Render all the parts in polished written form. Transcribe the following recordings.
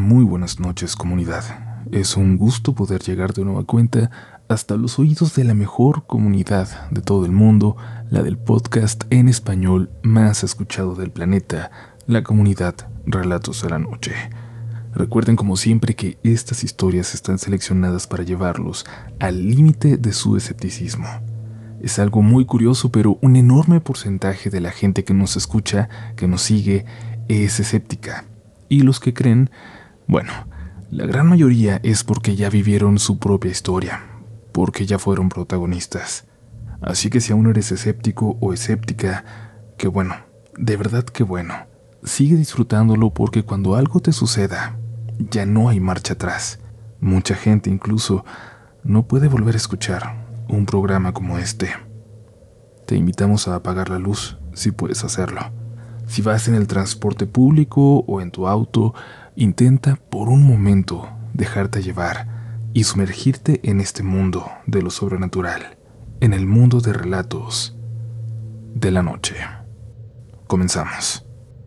Muy buenas noches, comunidad. Es un gusto poder llegar de nueva cuenta hasta los oídos de la mejor comunidad de todo el mundo, la del podcast en español más escuchado del planeta, la comunidad Relatos de la Noche. Recuerden como siempre que estas historias están seleccionadas para llevarlos al límite de su escepticismo. Es algo muy curioso, pero un enorme porcentaje de la gente que nos escucha, que nos sigue, es escéptica. Y los que creen, bueno, la gran mayoría es porque ya vivieron su propia historia, porque ya fueron protagonistas. Así que si aún eres escéptico o escéptica, qué bueno, de verdad qué bueno. Sigue disfrutándolo porque cuando algo te suceda, ya no hay marcha atrás. Mucha gente incluso no puede volver a escuchar un programa como este. Te invitamos a apagar la luz si puedes hacerlo. Si vas en el transporte público o en tu auto, intenta por un momento dejarte llevar y sumergirte en este mundo de lo sobrenatural, en el mundo de relatos de la noche. Comenzamos.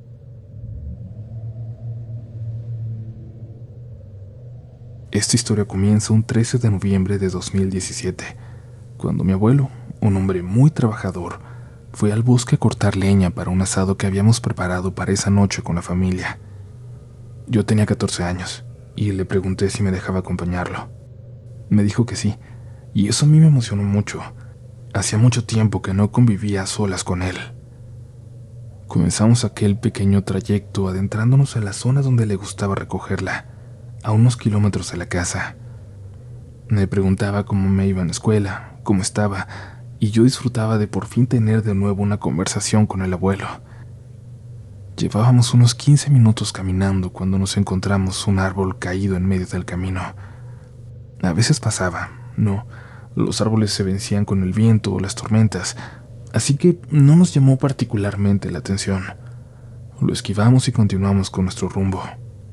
Esta historia comienza un 13 de noviembre de 2017, cuando mi abuelo, un hombre muy trabajador, fue al bosque a cortar leña para un asado que habíamos preparado para esa noche con la familia. Yo tenía 14 años y le pregunté si me dejaba acompañarlo. Me dijo que sí, y eso a mí me emocionó mucho. Hacía mucho tiempo que no convivía a solas con él. Comenzamos aquel pequeño trayecto adentrándonos a la zona donde le gustaba recogerla, a unos kilómetros de la casa. Me preguntaba cómo me iba en la escuela, cómo estaba, y yo disfrutaba de por fin tener de nuevo una conversación con el abuelo. Llevábamos unos 15 minutos caminando cuando nos encontramos un árbol caído en medio del camino. A veces pasaba, los árboles se vencían con el viento o las tormentas, así que no nos llamó particularmente la atención. Lo esquivamos y continuamos con nuestro rumbo.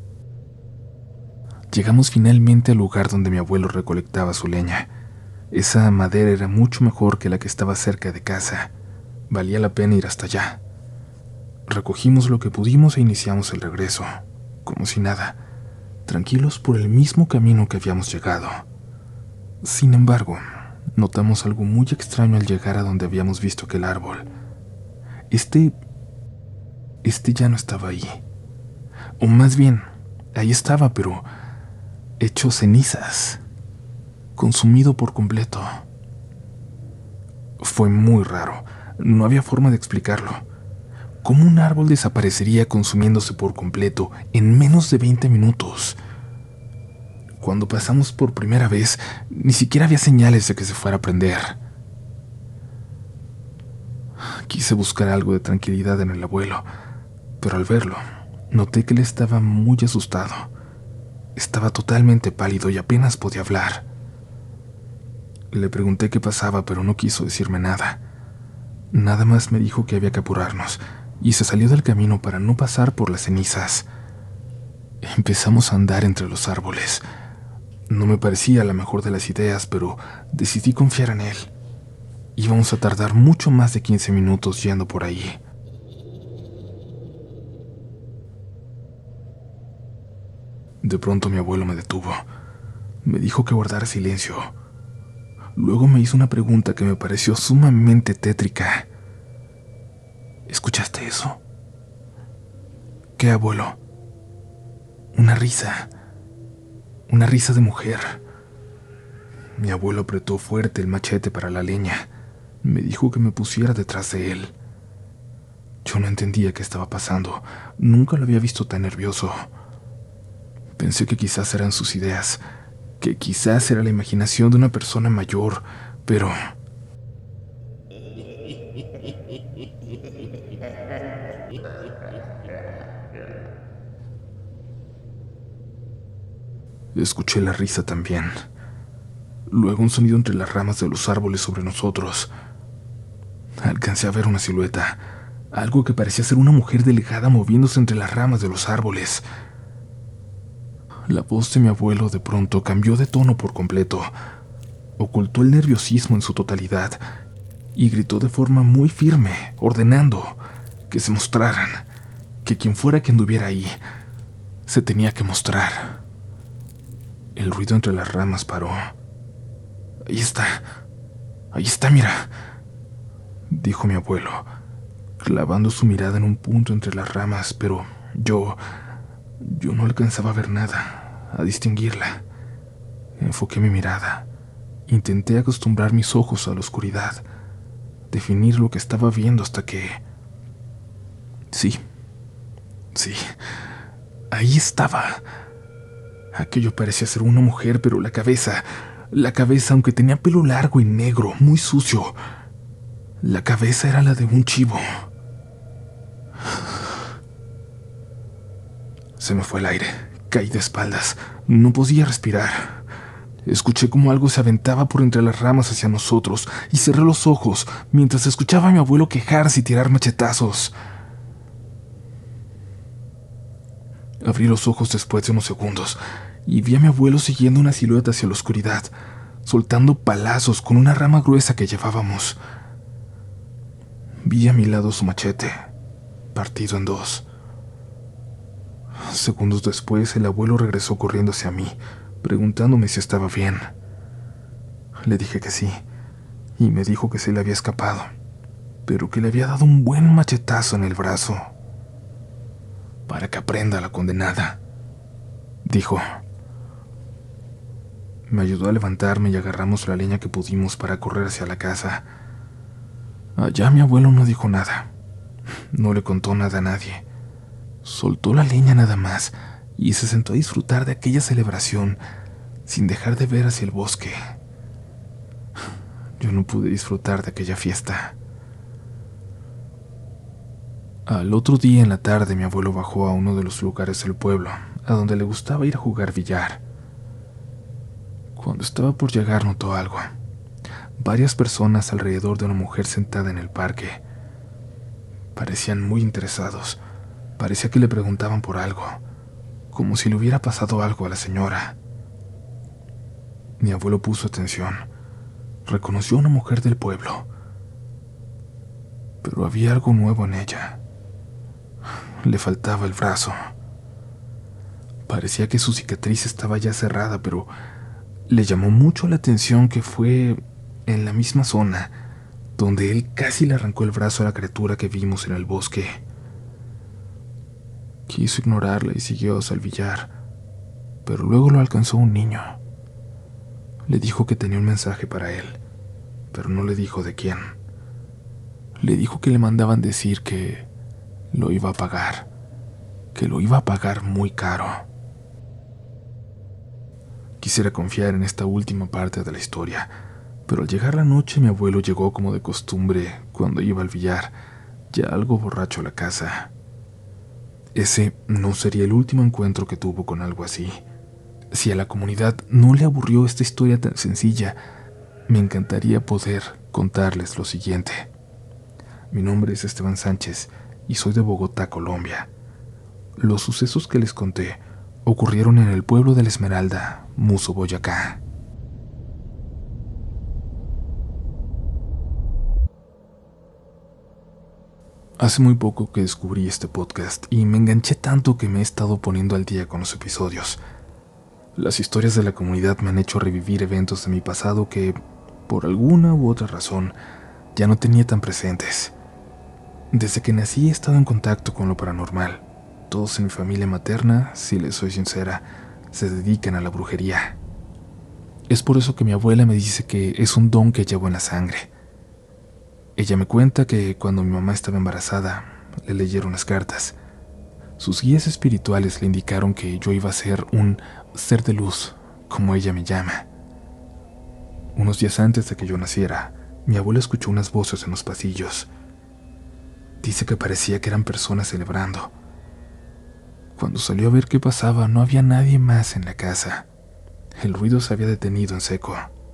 Llegamos finalmente al lugar donde mi abuelo recolectaba su leña. Esa madera era mucho mejor que la que estaba cerca de casa. Valía la pena ir hasta allá. Recogimos lo que pudimos e iniciamos el regreso, como si nada, tranquilos por el mismo camino que habíamos llegado. Sin embargo, notamos algo muy extraño al llegar a donde habíamos visto aquel árbol. Este ya no estaba ahí. O más bien, ahí estaba, pero hecho cenizas, consumido por completo. Fue muy raro, no había forma de explicarlo. ¿Cómo un árbol desaparecería consumiéndose por completo en menos de 20 minutos? Cuando pasamos por primera vez, ni siquiera había señales de que se fuera a prender. Quise buscar algo de tranquilidad en el abuelo, pero al verlo, noté que él estaba muy asustado. Estaba totalmente pálido y apenas podía hablar. Le pregunté qué pasaba, pero no quiso decirme nada. Nada más me dijo que había que apurarnos, y se salió del camino para no pasar por las cenizas. Empezamos a andar entre los árboles. No me parecía la mejor de las ideas, pero decidí confiar en él. Íbamos a tardar mucho más de 15 minutos yendo por ahí. De pronto mi abuelo me detuvo. Me dijo que guardara silencio. Luego me hizo una pregunta que me pareció sumamente tétrica. ¿Escuchaste eso? ¿Qué, abuelo? Una risa. Una risa de mujer. Mi abuelo apretó fuerte el machete para la leña. Me dijo que me pusiera detrás de él. Yo no entendía qué estaba pasando. Nunca lo había visto tan nervioso. Pensé que quizás eran sus ideas, que quizás era la imaginación de una persona mayor, pero... Escuché la risa también. Luego un sonido entre las ramas de los árboles sobre nosotros. Alcancé a ver una silueta, algo que parecía ser una mujer delgada moviéndose entre las ramas de los árboles. La voz de mi abuelo de pronto cambió de tono por completo. Ocultó el nerviosismo en su totalidad y gritó de forma muy firme, ordenando que se mostraran, que quien fuera que anduviera ahí se tenía que mostrar. El ruido entre las ramas paró. Ahí está, mira, dijo mi abuelo, clavando su mirada en un punto entre las ramas, pero yo no alcanzaba a ver nada, a distinguirla. Enfoqué mi mirada. Intenté acostumbrar mis ojos a la oscuridad, definir lo que estaba viendo hasta que... Sí, ahí estaba. Aquello parecía ser una mujer, pero la cabeza, aunque tenía pelo largo y negro, muy sucio, la cabeza era la de un chivo. Se me fue el aire, caí de espaldas, no podía respirar. Escuché como algo se aventaba por entre las ramas hacia nosotros y cerré los ojos mientras escuchaba a mi abuelo quejarse y tirar machetazos. Abrí los ojos después de unos segundos y vi a mi abuelo siguiendo una silueta hacia la oscuridad, soltando palazos con una rama gruesa que llevábamos. Vi a mi lado su machete, partido en dos. Segundos después, el abuelo regresó corriendo hacia mí, preguntándome si estaba bien. Le dije que sí, y me dijo que se le había escapado, pero que le había dado un buen machetazo en el brazo. Para que aprenda la condenada, dijo. Me ayudó a levantarme y agarramos la leña que pudimos para correr hacia la casa. Allá mi abuelo no dijo nada, no le contó nada a nadie. Soltó la leña nada más y se sentó a disfrutar de aquella celebración sin dejar de ver hacia el bosque. Yo no pude disfrutar de aquella fiesta. Al otro día en la tarde mi abuelo bajó a uno de los lugares del pueblo, a donde le gustaba ir a jugar billar. Cuando estaba por llegar notó algo. Varias personas alrededor de una mujer sentada en el parque. Parecían muy interesados. Parecía que le preguntaban por algo, como si le hubiera pasado algo a la señora. Mi abuelo puso atención. Reconoció a una mujer del pueblo, pero había algo nuevo en ella. Le faltaba el brazo. Parecía que su cicatriz estaba ya cerrada, pero le llamó mucho la atención que fue en la misma zona donde él casi le arrancó el brazo a la criatura que vimos en el bosque. Quiso ignorarla y siguió hacia el billar, pero luego lo alcanzó un niño. Le dijo que tenía un mensaje para él, pero no le dijo de quién. Le dijo que le mandaban decir que lo iba a pagar, que lo iba a pagar muy caro. Quisiera confiar en esta última parte de la historia, pero al llegar la noche mi abuelo llegó como de costumbre cuando iba al billar, ya algo borracho a la casa. Ese no sería el último encuentro que tuvo con algo así. Si a la comunidad no le aburrió esta historia tan sencilla, me encantaría poder contarles lo siguiente. Mi nombre es Esteban Sánchez y soy de Bogotá, Colombia. Los sucesos que les conté ocurrieron en el pueblo de La Esmeralda, Muso, Boyacá. Hace muy poco que descubrí este podcast y me enganché tanto que me he estado poniendo al día con los episodios. Las historias de la comunidad me han hecho revivir eventos de mi pasado que, por alguna u otra razón, ya no tenía tan presentes. Desde que nací he estado en contacto con lo paranormal. Todos en mi familia materna, si les soy sincera, se dedican a la brujería. Es por eso que mi abuela me dice que es un don que llevo en la sangre. Ella me cuenta que cuando mi mamá estaba embarazada, le leyeron las cartas. Sus guías espirituales le indicaron que yo iba a ser un ser de luz, como ella me llama. Unos días antes de que yo naciera, mi abuela escuchó unas voces en los pasillos. Dice que parecía que eran personas celebrando. Cuando salió a ver qué pasaba, no había nadie más en la casa. El ruido se había detenido en seco.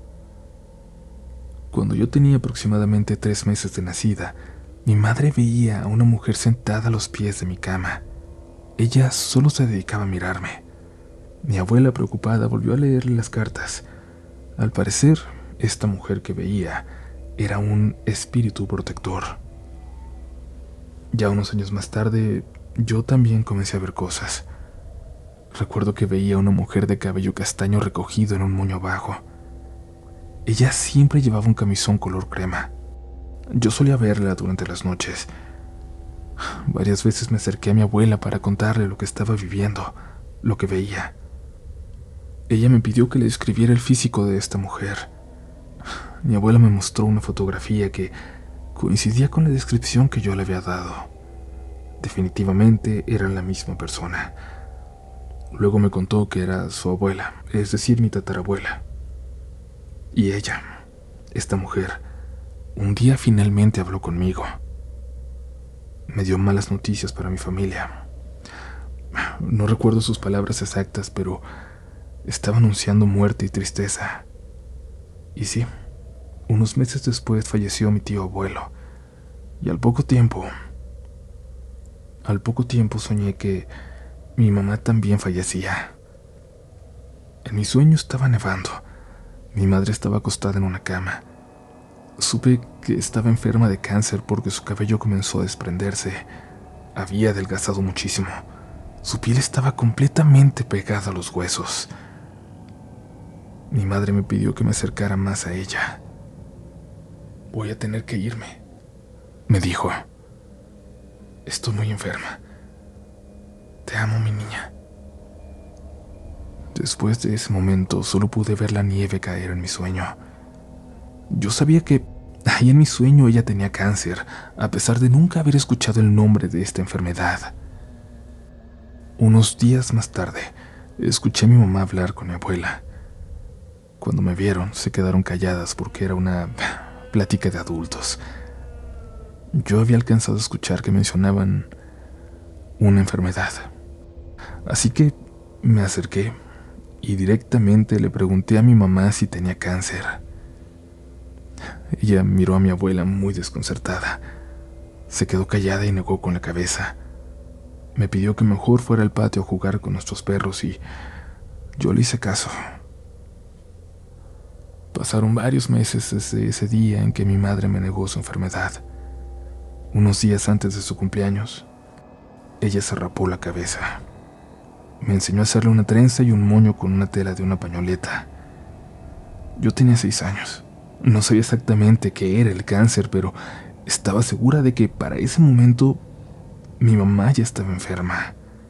Cuando yo tenía aproximadamente 3 meses de nacida, mi madre veía a una mujer sentada a los pies de mi cama. Ella solo se dedicaba a mirarme. Mi abuela, preocupada, volvió a leerle las cartas. Al parecer, esta mujer que veía era un espíritu protector. Ya unos años más tarde, yo también comencé a ver cosas. Recuerdo que veía a una mujer de cabello castaño recogido en un moño abajo. Ella siempre llevaba un camisón color crema. Yo solía verla durante las noches. Varias veces me acerqué a mi abuela para contarle lo que estaba viviendo, lo que veía. Ella me pidió que le describiera el físico de esta mujer. Mi abuela me mostró una fotografía que coincidía con la descripción que yo le había dado. Definitivamente eran la misma persona. Luego me contó que era su abuela, es decir, mi tatarabuela. Y ella, esta mujer, un día finalmente habló conmigo. Me dio malas noticias para mi familia. No recuerdo sus palabras exactas, pero estaba anunciando muerte y tristeza. Y sí, unos meses después falleció mi tío abuelo. Y al poco tiempo soñé que mi mamá también fallecía. En mi sueño estaba nevando. Mi madre estaba acostada en una cama. Supe que estaba enferma de cáncer porque su cabello comenzó a desprenderse. Había adelgazado muchísimo. Su piel estaba completamente pegada a los huesos. Mi madre me pidió que me acercara más a ella. Voy a tener que irme, me dijo. Estoy muy enferma. Te amo, mi niña. Después de ese momento solo pude ver la nieve caer en mi sueño. Yo sabía que ahí en mi sueño ella tenía cáncer, a pesar de nunca haber escuchado el nombre de esta enfermedad. Unos días más tarde, escuché a mi mamá hablar con mi abuela. Cuando me vieron, se quedaron calladas porque era una plática de adultos. Yo había alcanzado a escuchar que mencionaban una enfermedad. Así que me acerqué y directamente le pregunté a mi mamá si tenía cáncer. Ella miró a mi abuela muy desconcertada. Se quedó callada y negó con la cabeza. Me pidió que mejor fuera al patio a jugar con nuestros perros y yo le hice caso. Pasaron varios meses desde ese día en que mi madre me negó su enfermedad. Unos días antes de su cumpleaños, ella se rapó la cabeza. Me enseñó a hacerle una trenza y un moño con una tela de una pañoleta. Yo tenía 6 años. No sabía exactamente qué era el cáncer, pero estaba segura de que para ese momento mi mamá ya estaba enferma.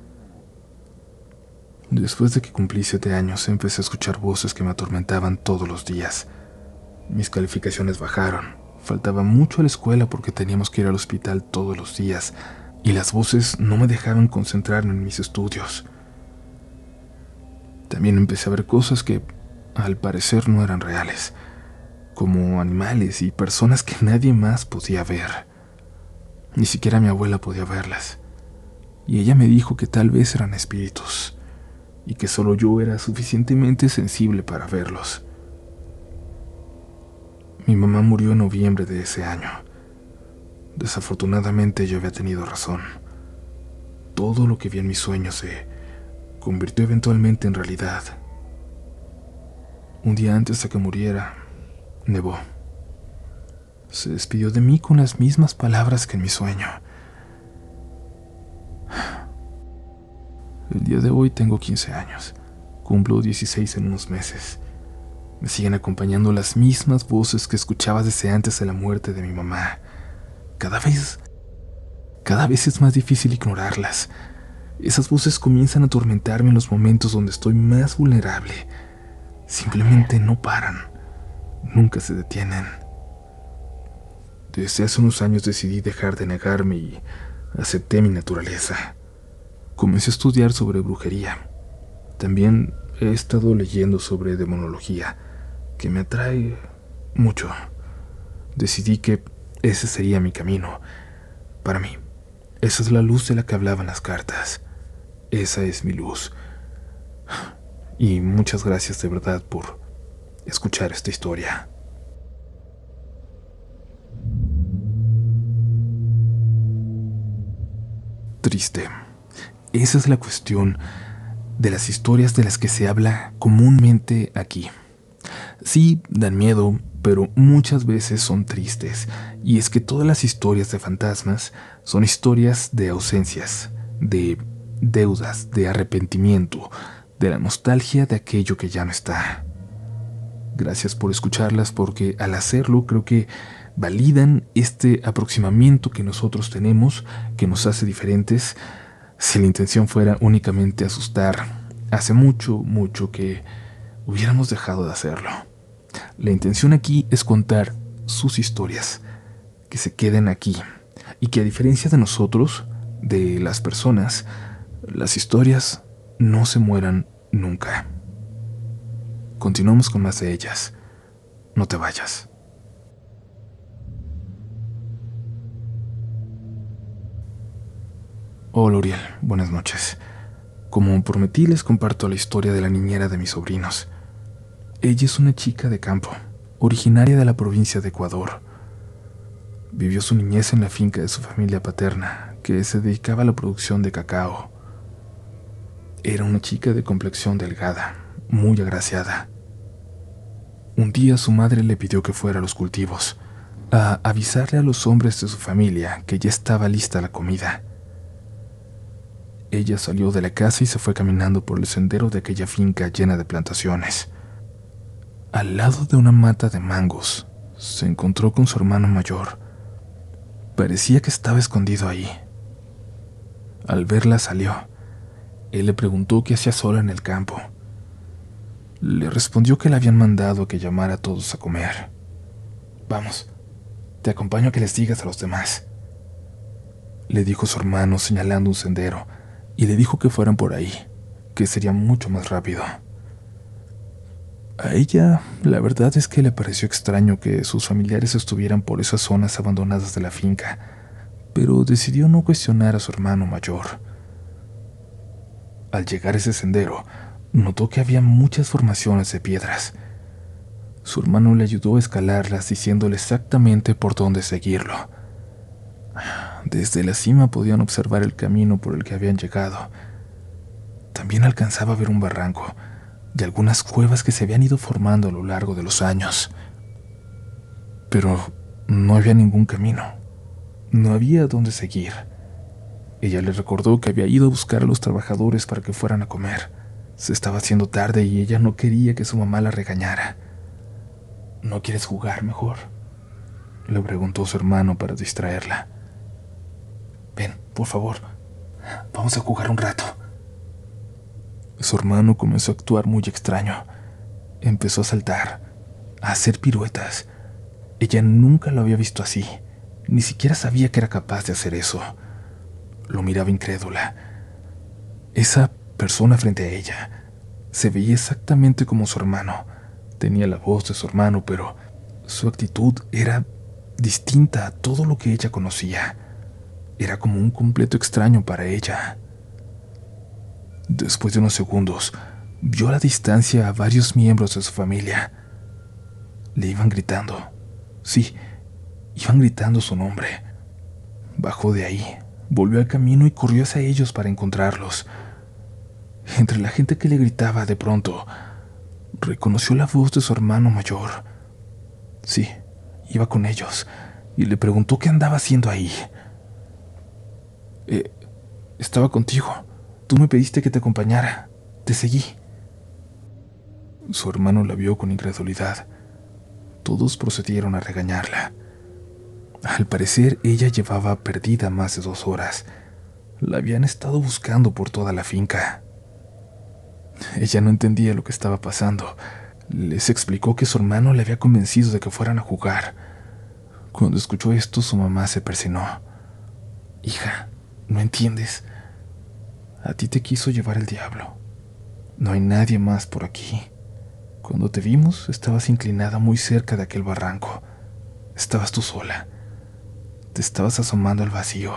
Después de que cumplí 7 años, empecé a escuchar voces que me atormentaban todos los días. Mis calificaciones bajaron. Faltaba mucho a la escuela porque teníamos que ir al hospital todos los días, y las voces no me dejaban concentrarme en mis estudios. También empecé a ver cosas que, al parecer, no eran reales, como animales y personas que nadie más podía ver. Ni siquiera mi abuela podía verlas. Y ella me dijo que tal vez eran espíritus, y que solo yo era suficientemente sensible para verlos. Mi mamá murió en noviembre de ese año. Desafortunadamente yo había tenido razón. Todo lo que vi en mis sueños se convirtió eventualmente en realidad. Un día antes de que muriera, nevó. Se despidió de mí con las mismas palabras que en mi sueño. El día de hoy tengo 15 años. Cumplo 16 en unos meses. Me siguen acompañando las mismas voces que escuchaba desde antes de la muerte de mi mamá. Cada vez es más difícil ignorarlas. Esas voces comienzan a atormentarme en los momentos donde estoy más vulnerable. Simplemente no paran. Nunca se detienen. Desde hace unos años decidí dejar de negarme y acepté mi naturaleza. Comencé a estudiar sobre brujería. También he estado leyendo sobre demonología, que me atrae mucho. Decidí que ese sería mi camino. Para mí, esa es la luz de la que hablaban las cartas. Esa es mi luz. Y muchas gracias de verdad por escuchar esta historia. Triste. Esa es la cuestión de las historias de las que se habla comúnmente aquí. Sí, dan miedo, pero muchas veces son tristes. Y es que todas las historias de fantasmas son historias de ausencias, de deudas, de arrepentimiento, de la nostalgia de aquello que ya no está. Gracias por escucharlas porque al hacerlo creo que validan este aproximamiento que nosotros tenemos, que nos hace diferentes. Si la intención fuera únicamente asustar, hace mucho, mucho que hubiéramos dejado de hacerlo. La intención aquí es contar sus historias, que se queden aquí y que a diferencia de nosotros, de las personas, las historias no se mueran nunca. Continuamos con más de ellas. No te vayas. Hola Uriel, buenas noches. Como prometí, les comparto la historia de la niñera de mis sobrinos. Ella es una chica de campo, originaria de la provincia de Ecuador. Vivió su niñez en la finca de su familia paterna, que se dedicaba a la producción de cacao. Era una chica de complexión delgada, muy agraciada. Un día su madre le pidió que fuera a los cultivos, a avisarle a los hombres de su familia que ya estaba lista la comida. Ella salió de la casa y se fue caminando por el sendero de aquella finca llena de plantaciones. Al lado de una mata de mangos, se encontró con su hermano mayor. Parecía que estaba escondido ahí. Al verla salió. Él le preguntó qué hacía sola en el campo. Le respondió que le habían mandado a que llamara a todos a comer. «Vamos, te acompaño a que les digas a los demás», le dijo su hermano señalando un sendero, y le dijo que fueran por ahí, que sería mucho más rápido. A ella, la verdad es que le pareció extraño que sus familiares estuvieran por esas zonas abandonadas de la finca, pero decidió no cuestionar a su hermano mayor. Al llegar a ese sendero, notó que había muchas formaciones de piedras. Su hermano le ayudó a escalarlas diciéndole exactamente por dónde seguirlo. Desde la cima podían observar el camino por el que habían llegado. También alcanzaba a ver un barranco y algunas cuevas que se habían ido formando a lo largo de los años. Pero no había ningún camino. No había dónde seguir. Ella le recordó que había ido a buscar a los trabajadores para que fueran a comer. Se estaba haciendo tarde y ella no quería que su mamá la regañara. «¿No quieres jugar mejor?», le preguntó su hermano para distraerla. «Ven, por favor, vamos a jugar un rato». Su hermano comenzó a actuar muy extraño. Empezó a saltar, a hacer piruetas. Ella nunca lo había visto así. Ni siquiera sabía que era capaz de hacer eso. Lo miraba incrédula. Esa persona frente a ella se veía exactamente como su hermano. Tenía la voz de su hermano, pero su actitud era distinta a todo lo que ella conocía. Era como un completo extraño para ella. Después de unos segundos, vio a la distancia a varios miembros de su familia. Le iban gritando. Sí, iban gritando su nombre. Bajó de ahí, volvió al camino y corrió hacia ellos para encontrarlos. Entre la gente que le gritaba, de pronto, reconoció la voz de su hermano mayor. Sí, iba con ellos, y le preguntó qué andaba haciendo ahí. Estaba contigo. Tú me pediste que te acompañara. Te seguí». Su hermano la vio con incredulidad. Todos procedieron a regañarla. Al parecer, ella llevaba perdida más de 2 horas. La habían estado buscando por toda la finca. Ella no entendía lo que estaba pasando. Les explicó que su hermano le había convencido de que fueran a jugar. Cuando escuchó esto, su mamá se persinó. «Hija, ¿no entiendes? A ti te quiso llevar el diablo. No hay nadie más por aquí. Cuando te vimos, estabas inclinada muy cerca de aquel barranco. Estabas tú sola. Te estabas asomando al vacío».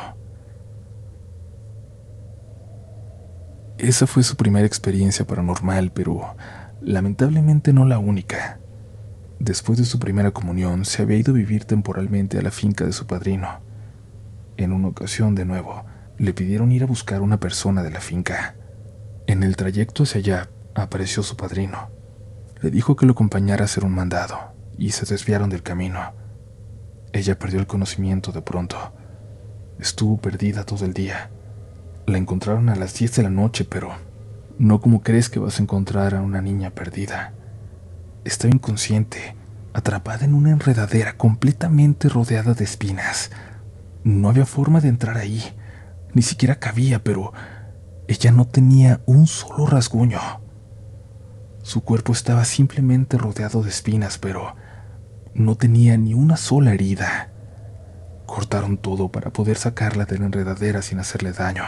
Esa fue su primera experiencia paranormal, pero lamentablemente no la única. Después de su primera comunión, se había ido a vivir temporalmente a la finca de su padrino. En una ocasión, de nuevo, le pidieron ir a buscar a una persona de la finca. En el trayecto hacia allá, apareció su padrino. Le dijo que lo acompañara a hacer un mandado, y se desviaron del camino. Ella perdió el conocimiento de pronto. Estuvo perdida todo el día. La encontraron a las 10 de la noche, pero no como crees que vas a encontrar a una niña perdida. Estaba inconsciente, atrapada en una enredadera completamente rodeada de espinas. No había forma de entrar ahí, ni siquiera cabía, pero ella no tenía un solo rasguño. Su cuerpo estaba simplemente rodeado de espinas, pero no tenía ni una sola herida. Cortaron todo para poder sacarla de la enredadera sin hacerle daño.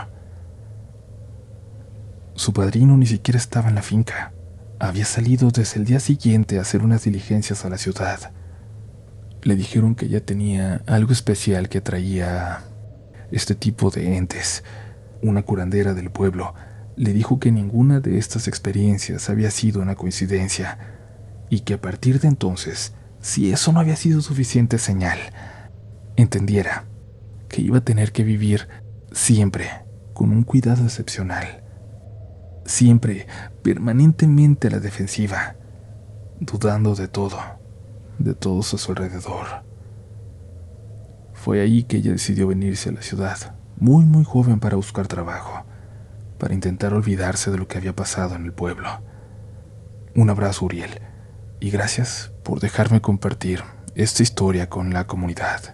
Su padrino ni siquiera estaba en la finca. Había salido desde el día siguiente a hacer unas diligencias a la ciudad. Le dijeron que ella tenía algo especial que atraía a este tipo de entes. Una curandera del pueblo le dijo que ninguna de estas experiencias había sido una coincidencia y que a partir de entonces, si eso no había sido suficiente señal, entendiera que iba a tener que vivir siempre con un cuidado excepcional, siempre permanentemente a la defensiva, dudando de todos a su alrededor. Fue ahí que ella decidió venirse a la ciudad, muy joven, para buscar trabajo, para intentar olvidarse de lo que había pasado en el pueblo. Un abrazo, Uriel, y gracias por dejarme compartir esta historia con la comunidad.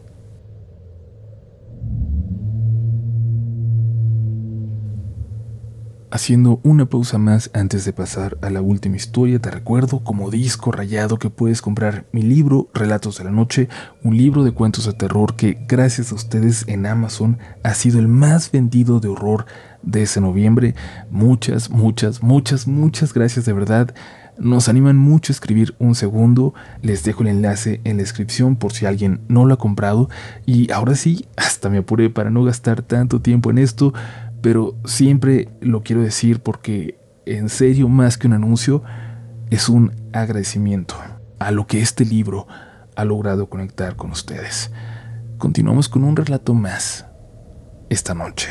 Haciendo una pausa más antes de pasar a la última historia, te recuerdo como disco rayado que puedes comprar mi libro Relatos de la Noche, un libro de cuentos de terror que gracias a ustedes en Amazon ha sido el más vendido de horror de ese noviembre. Muchas gracias de verdad. Nos animan mucho a escribir un segundo. Les dejo el enlace en la descripción por si alguien no lo ha comprado. Y ahora sí, hasta me apuré para no gastar tanto tiempo en esto, pero siempre lo quiero decir porque, en serio, más que un anuncio, es un agradecimiento a lo que este libro ha logrado conectar con ustedes. Continuamos con un relato más esta noche.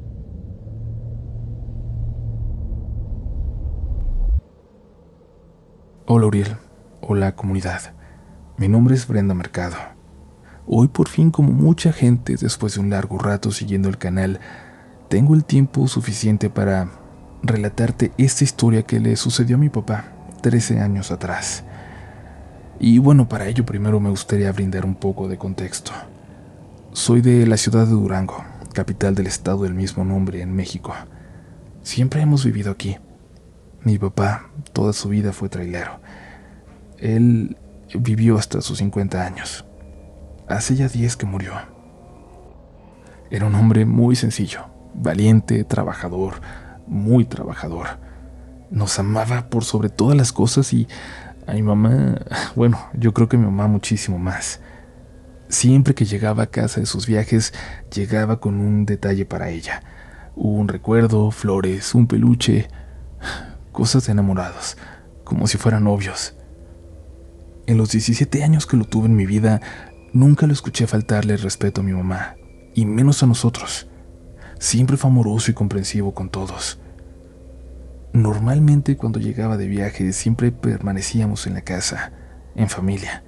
Hola Uriel, hola comunidad. Mi nombre es Brenda Mercado. Hoy por fin, como mucha gente después de un largo rato siguiendo el canal, tengo el tiempo suficiente para relatarte esta historia que le sucedió a mi papá 13 años atrás. Y bueno, para ello primero me gustaría brindar un poco de contexto. Soy de la ciudad de Durango, capital del estado del mismo nombre en México. Siempre hemos vivido aquí. Mi papá toda su vida fue trailero. Él vivió hasta sus 50 años. Hace ya 10 que murió. Era un hombre muy sencillo, valiente, trabajador, muy trabajador. Nos amaba por sobre todas las cosas y a mi mamá, bueno, yo creo que a mi mamá muchísimo más. Siempre que llegaba a casa de sus viajes, llegaba con un detalle para ella. Un recuerdo, flores, un peluche, cosas de enamorados, como si fueran novios. En los 17 años que lo tuve en mi vida, nunca lo escuché faltarle el respeto a mi mamá, y menos a nosotros. Siempre fue amoroso y comprensivo con todos. Normalmente cuando llegaba de viaje siempre permanecíamos en la casa, en familia.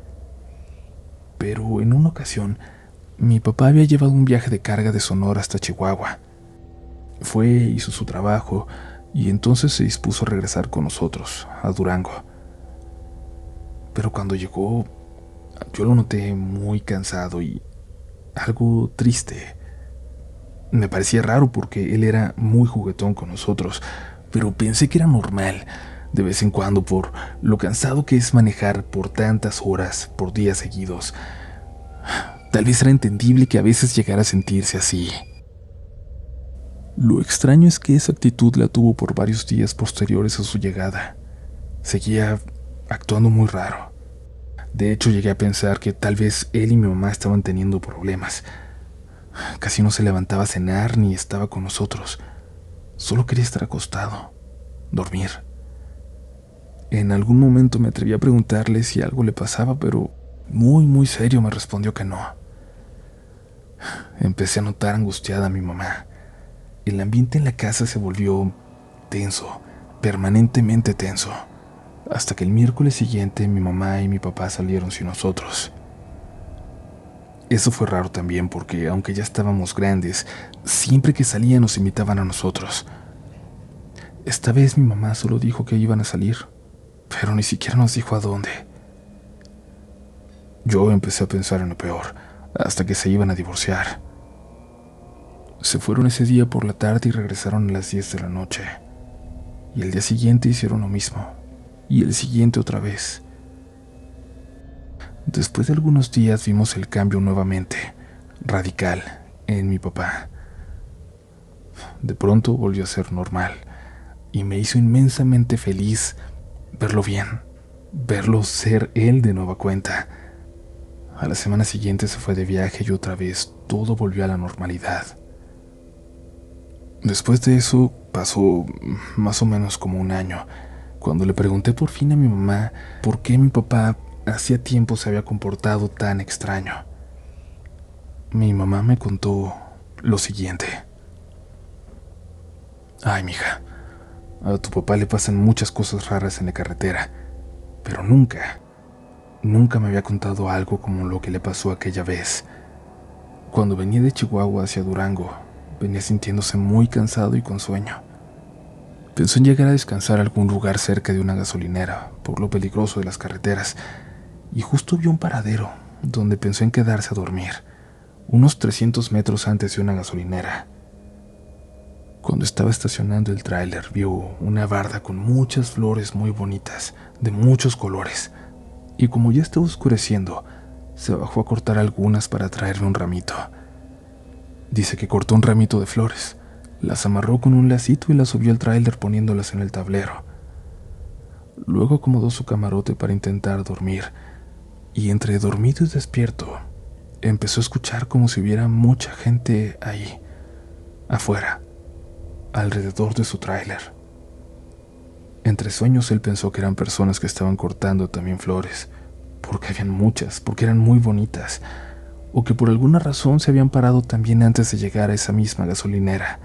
Pero en una ocasión, mi papá había llevado un viaje de carga de Sonora hasta Chihuahua. Fue, hizo su trabajo y entonces se dispuso a regresar con nosotros, a Durango. Pero cuando llegó, yo lo noté muy cansado y algo triste. Me parecía raro porque él era muy juguetón con nosotros, pero pensé que era normal, de vez en cuando, por lo cansado que es manejar por tantas horas, por días seguidos. Tal vez era entendible que a veces llegara a sentirse así. Lo extraño es que esa actitud la tuvo por varios días posteriores a su llegada. Seguía actuando muy raro. De hecho, llegué a pensar que tal vez él y mi mamá estaban teniendo problemas. Casi no se levantaba a cenar ni estaba con nosotros. Solo quería estar acostado, dormir. En algún momento me atreví a preguntarle si algo le pasaba, pero muy serio me respondió que no. Empecé a notar angustiada a mi mamá. El ambiente en la casa se volvió tenso, permanentemente tenso, hasta que el miércoles siguiente mi mamá y mi papá salieron sin nosotros. Eso fue raro también porque, aunque ya estábamos grandes, siempre que salían nos invitaban a nosotros. Esta vez mi mamá solo dijo que iban a salir, pero ni siquiera nos dijo a dónde. Yo empecé a pensar en lo peor, hasta que se iban a divorciar. Se fueron ese día por la tarde y regresaron a las 10 de la noche. Y el día siguiente hicieron lo mismo, y el siguiente otra vez. Después de algunos días vimos el cambio nuevamente, radical, en mi papá. De pronto volvió a ser normal, y me hizo inmensamente feliz verlo bien, verlo ser él de nueva cuenta. A la semana siguiente se fue de viaje y otra vez todo volvió a la normalidad. Después de eso pasó más o menos como un año, cuando le pregunté por fin a mi mamá por qué mi papá hacía tiempo se había comportado tan extraño. Mi mamá me contó lo siguiente. Ay, mija, a tu papá le pasan muchas cosas raras en la carretera, pero nunca me había contado algo como lo que le pasó aquella vez. Cuando venía de Chihuahua hacia Durango, venía sintiéndose muy cansado y con sueño. Pensó en llegar a descansar a algún lugar cerca de una gasolinera, por lo peligroso de las carreteras, y justo vio un paradero donde pensó en quedarse a dormir, unos 300 metros antes de una gasolinera. Cuando estaba estacionando el tráiler, vio una barda con muchas flores muy bonitas, de muchos colores, y como ya estaba oscureciendo, se bajó a cortar algunas para traerme un ramito. Dice que cortó un ramito de flores, las amarró con un lacito y las subió al tráiler poniéndolas en el tablero. Luego acomodó su camarote para intentar dormir, y entre dormido y despierto, empezó a escuchar como si hubiera mucha gente ahí, afuera, alrededor de su tráiler. Entre sueños él pensó que eran personas que estaban cortando también flores, porque habían muchas, porque eran muy bonitas, o que por alguna razón se habían parado también antes de llegar a esa misma gasolinera.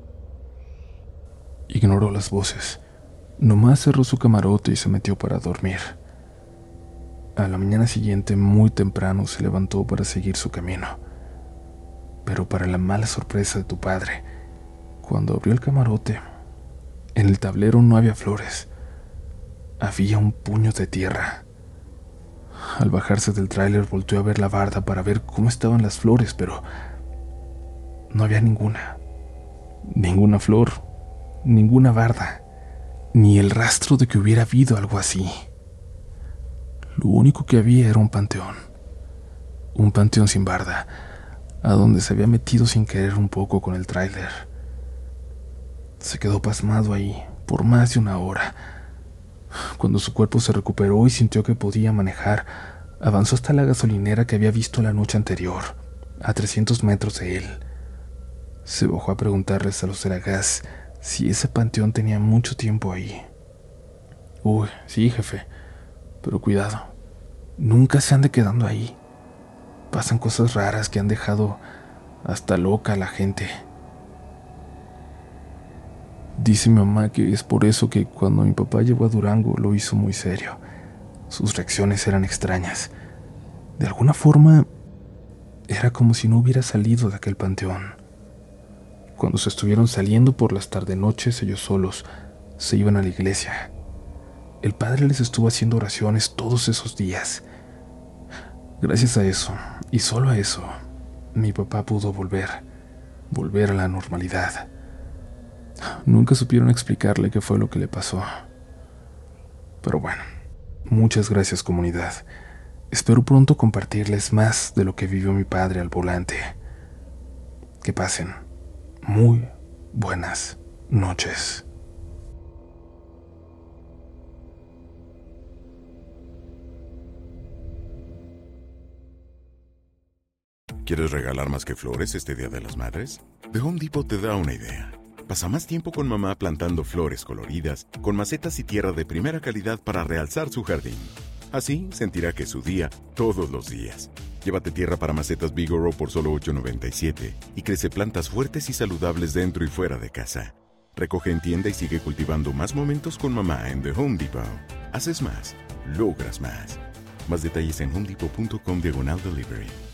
Ignoró las voces, nomás cerró su camarote y se metió para dormir. A la mañana siguiente, muy temprano, se levantó para seguir su camino. Pero para la mala sorpresa de tu padre, cuando abrió el camarote, en el tablero no había flores, había un puño de tierra. Al bajarse del tráiler volteó a ver la barda para ver cómo estaban las flores, pero no había ninguna flor, ninguna barda, ni el rastro de que hubiera habido algo así. Lo único que había era un panteón sin barda, a donde se había metido sin querer un poco con el tráiler. Se quedó pasmado ahí por más de una hora. Cuando su cuerpo se recuperó y sintió que podía manejar, avanzó hasta la gasolinera que había visto la noche anterior, a 300 metros de él. Se bajó a preguntarles a los de la gas si ese panteón tenía mucho tiempo ahí. Uy, sí, jefe, pero cuidado, nunca se ande quedando ahí. Pasan cosas raras que han dejado hasta loca a la gente. Dice mi mamá que es por eso que cuando mi papá llegó a Durango lo hizo muy serio. Sus reacciones eran extrañas. De alguna forma, era como si no hubiera salido de aquel panteón. Cuando se estuvieron saliendo por las tarde-noches ellos solos, se iban a la iglesia. El padre les estuvo haciendo oraciones todos esos días. Gracias a eso, y solo a eso, mi papá pudo volver a la normalidad. Nunca supieron explicarle qué fue lo que le pasó. Pero bueno, muchas gracias, comunidad. Espero pronto compartirles más de lo que vivió mi padre al volante. Que pasen muy buenas noches. ¿Quieres regalar más que flores este Día de las Madres? The Home Depot te da una idea. Pasa más tiempo con mamá plantando flores coloridas, con macetas y tierra de primera calidad para realzar su jardín. Así sentirá que es su día todos los días. Llévate tierra para macetas Vigoro por solo $8.97 y crece plantas fuertes y saludables dentro y fuera de casa. Recoge en tienda y sigue cultivando más momentos con mamá en The Home Depot. Haces más, logras más. Más detalles en homedepot.com/delivery.